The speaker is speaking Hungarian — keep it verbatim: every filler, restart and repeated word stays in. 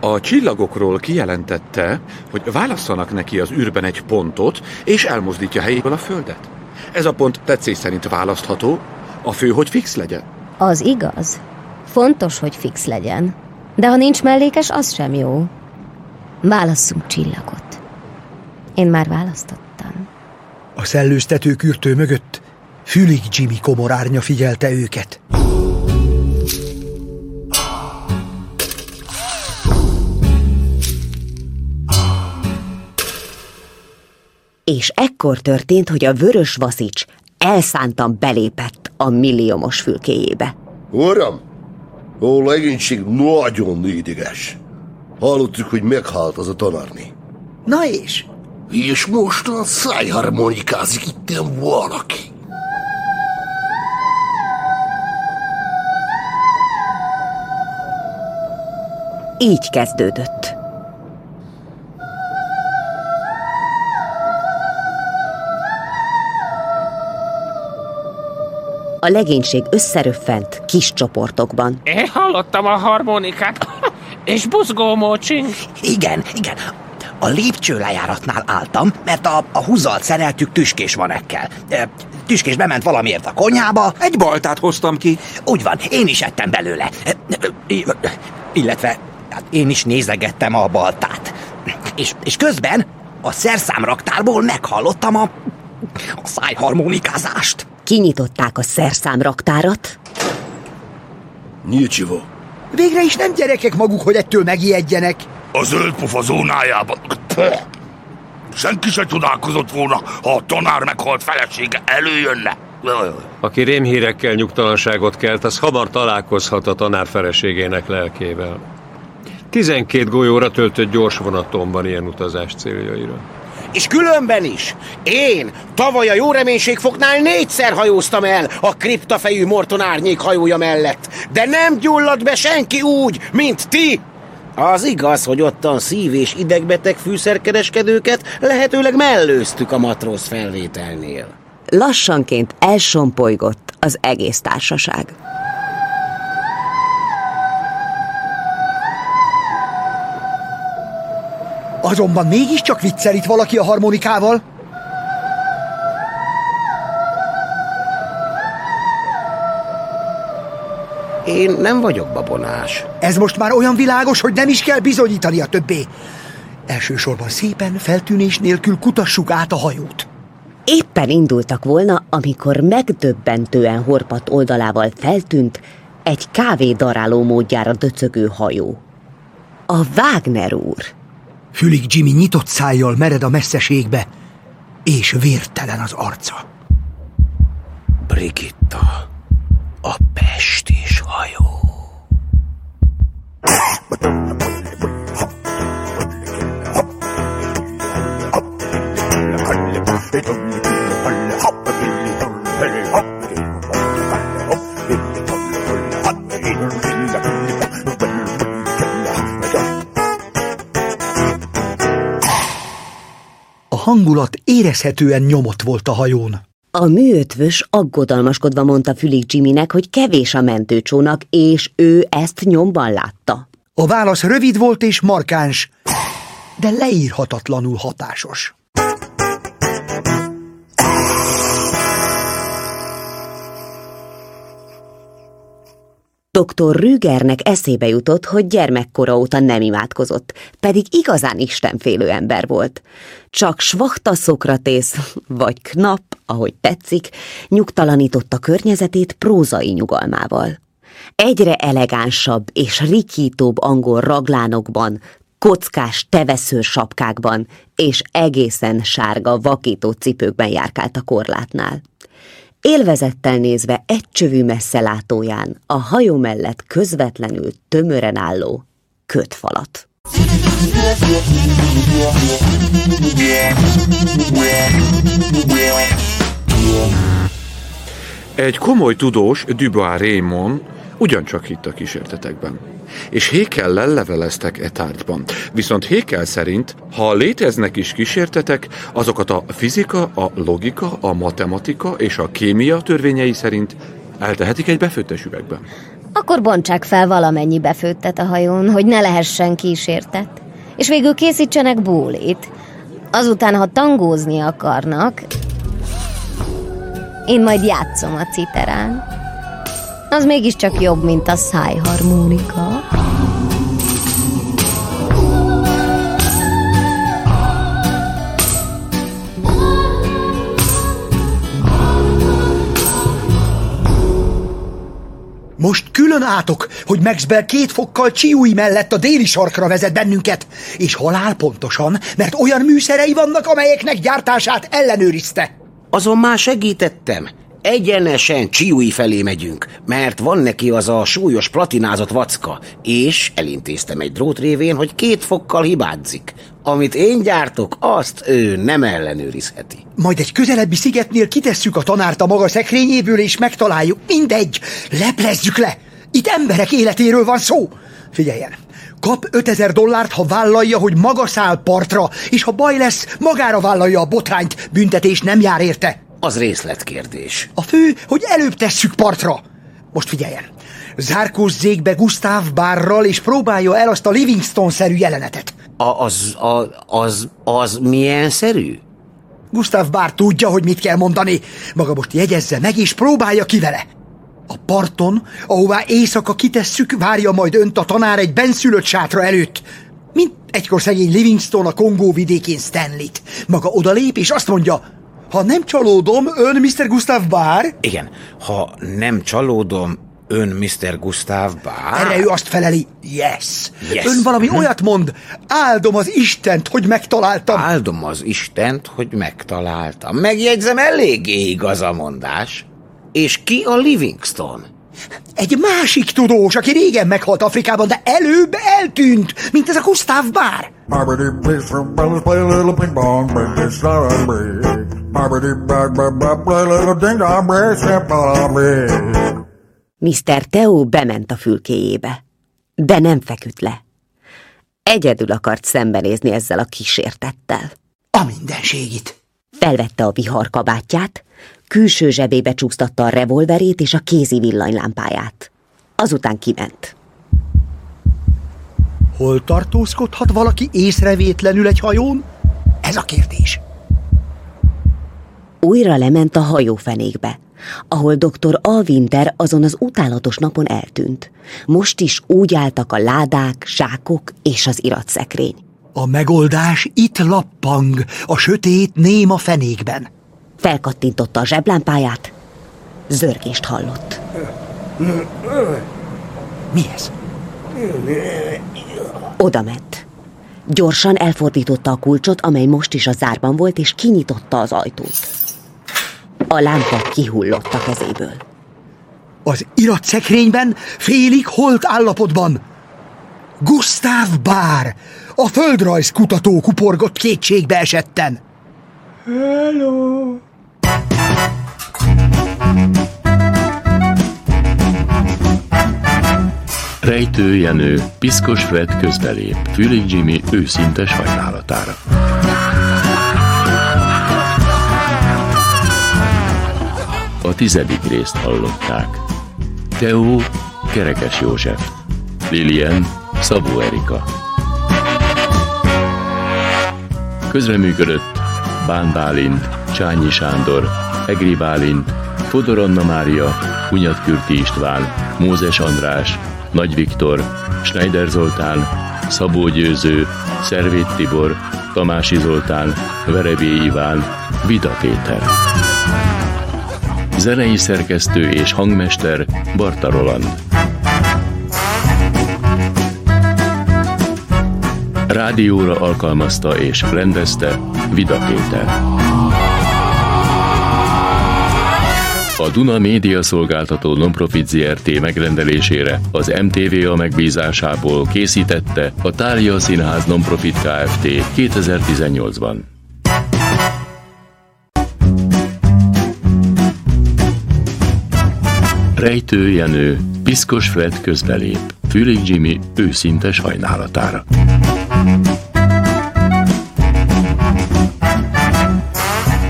A csillagokról kijelentette, hogy válasszanak neki az űrben egy pontot, és elmozdítja helyéből a Földet. Ez a pont tetszés szerint választható, a fő, hogy fix legyen. Az igaz. Fontos, hogy fix legyen. De ha nincs mellékes, az sem jó. Válasszunk csillagot. Én már választottam. A szellőztető kürtő mögött Fülig Jimmy komorárnya figyelte őket. És ekkor történt, hogy a vörös vaszics elszántan belépett a milliómos fülkéjébe. Uram, a legénység nagyon ideges. Hallottuk, hogy meghalt az a tanárné. Na és? És mostan szájharmonikázik itten valaki. Így kezdődött. A legénység összeröffent kis csoportokban. Én hallottam a harmonikát, és buzgómócsing. Igen, igen. A lépcsőlejáratnál álltam, mert a, a húzzalt szereltük Tüskés Vanekkel. Tüskés bement valamiért a konyhába. Egy baltát hoztam ki. Úgy van, én is ettem belőle. Illetve hát én is nézegettem a baltát. És, és közben a szerszámraktárból meghallottam a, a szájharmonikázást. Kinyitották a szerszámraktárat. Nincsivo. Végre is nem gyerekek maguk, hogy ettől megijedjenek. A zöld pofa zónájában. Senki se csodálkozott volna, ha a tanár meghalt felesége előjönne. Aki rémhírekkel nyugtalanságot kelt, az hamar találkozhat a tanár feleségének lelkével. Tizenkét golyóra töltött gyors vonaton van ilyen utazás céljaira. És különben is. Én tavaly a Jóreménységfoknál négyszer hajóztam el a kriptafejű Morton árnyék hajója mellett, de nem gyulladt be senki úgy, mint ti. Az igaz, hogy ottan szív- és idegbeteg fűszerkereskedőket lehetőleg mellőztük a matróz felvételnél. Lassanként elsompolygott az egész társaság. Azonban mégiscsak viccel itt valaki a harmonikával. Én nem vagyok babonás. Ez most már olyan világos, hogy nem is kell bizonyítania többé. Elsősorban szépen, feltűnés nélkül kutassuk át a hajót. Éppen indultak volna, amikor megdöbbentően horpadt oldalával feltűnt egy kávé daráló módjára döcögő hajó. A Wagner úr. Fülig Jimmy nyitott szájjal mered a messzeségbe, és vértelen az arca. Brigitta, a pestis hajó. A hangulat érezhetően nyomott volt a hajón. A műötvös aggodalmaskodva mondta Fülig Jimmynek, hogy kevés a mentőcsónak, és ő ezt nyomban látta. A válasz rövid volt és markáns, de leírhatatlanul hatásos. doktor Rügernek eszébe jutott, hogy gyermekkora óta nem imádkozott, pedig igazán istenfélő ember volt. Csak Svachta Szokratész, vagy Knapp, ahogy tetszik, nyugtalanította környezetét prózai nyugalmával. Egyre elegánsabb és rikítóbb angol raglánokban, kockás teveszőr sapkákban és egészen sárga vakító cipőkben járkált a korlátnál. Élvezettel nézve egy csövű messzelátóján a hajó mellett közvetlenül tömören álló kötfalat. Egy komoly tudós, Dubois Raymond, ugyancsak hitt a kísértetekben. És Haeckel-lel leveleztek e tárgyban. Viszont Haeckel szerint, ha léteznek is kísértetek, azokat a fizika, a logika, a matematika és a kémia törvényei szerint eltehetik egy befőttes üvegben. Akkor bontsák fel valamennyi befőttet a hajón, hogy ne lehessen kísértet. És végül készítsenek bólit. Azután, ha tangózni akarnak, én majd játszom a citerán. Az mégiscsak jobb, mint a szájharmonika. Most külön átok, hogy Maxwell két fokkal Chiui mellett a déli sarkra vezet bennünket, és halálpontosan, mert olyan műszerei vannak, amelyeknek gyártását ellenőrizte. Azon már segítettem. Egyenesen Chiui felé megyünk, mert van neki az a súlyos platinázott vacka, és elintéztem egy drót révén, hogy két fokkal hibázik. Amit én gyártok, azt ő nem ellenőrizheti. Majd egy közelebbi szigetnél kitesszük a tanárt a maga szekrényéből, és megtaláljuk. Mindegy, leplezzük le. Itt emberek életéről van szó. Figyeljen, kap ötezer dollárt, ha vállalja, hogy maga száll partra, és ha baj lesz, magára vállalja a botrányt, büntetés nem jár érte. Az részletkérdés. A fő, hogy előbb tesszük partra. Most figyeljen, zárkózzék be Gustav Bárral, és próbálja el azt a Livingstone-szerű jelenetet. A, az, a, az, az milyen szerű? Gustav Bár tudja, hogy mit kell mondani. Maga most jegyezze meg, és próbálja ki vele. A parton, ahová éjszaka kitesszük, várja majd önt a tanár egy benszülött sátra előtt. Mint egykor szegény Livingstone a Kongó vidékén Stanleyt. Maga odalép, és azt mondja: ha nem csalódom, ön miszter Gustav Bár? Igen, ha nem csalódom, ön miszter Gustav Bár? Erre ő azt feleli: yes. Yes. Ön valami hm. olyat mond: áldom az Istent, hogy megtaláltam. Áldom az Istent, hogy megtaláltam. Megjegyzem, eléggé igaz a mondás. És ki a Livingstone? Egy másik tudós, aki régen meghalt Afrikában, de előbb eltűnt, mint ez a Gustav Bár. miszter Theo bement a fülkéjébe, de nem feküdt le. Egyedül akart szembenézni ezzel a kísértettel. A mindenségit. Felvette a vihar kabátját, külső zsebébe csúsztatta a revolverét és a kézi villanylámpáját. Azután kiment. Hol tartózkodhat valaki észrevétlenül egy hajón? Ez a kérdés. Újra lement a hajófenékbe, ahol doktor Alwinter azon az utálatos napon eltűnt. Most is úgy álltak a ládák, zsákok és az iratszekrény. A megoldás itt lappang, a sötét, néma fenékben. Felkattintotta a zseblámpáját, zörgést hallott. Mi ez? Oda ment. Gyorsan elfordította a kulcsot, amely most is a zárban volt, és kinyitotta az ajtót. A lámpa kihullott a kezéből. Az iratszekrényben félig holt állapotban Gustav Bár, a földrajzkutató kuporgott kétségbe esetten. Hello! Rejtő Jenő, Piszkos Fred közbelép, Fülig Jimmy őszinte sajnálatára. A tizedik részt hallották. Theo, Kerekes József, Lilian, Szabó Erika. Közreműködött Bán Bálint, Csányi Sándor, Egri Bálint, Fodor Anna Mária, Hunyatkürti István, Mózes András, Nagy Viktor, Schneider Zoltán, Szabó Győző, Szervét Tibor, Tamási Zoltán, Verebély Iván, Vida Péter. Zenei szerkesztő és hangmester Barta Roland. Rádióra alkalmazta és rendezte Vida Péter. A Duna Média Szolgáltató Nonprofit zé er té megrendelésére az em té vé á megbízásából készítette a Thália Színház Nonprofit Kft. kétezer-tizennyolcban. Rejtő Jenő, Piszkos Fred közbelép, Fülig Jimmy őszinte sajnálatára.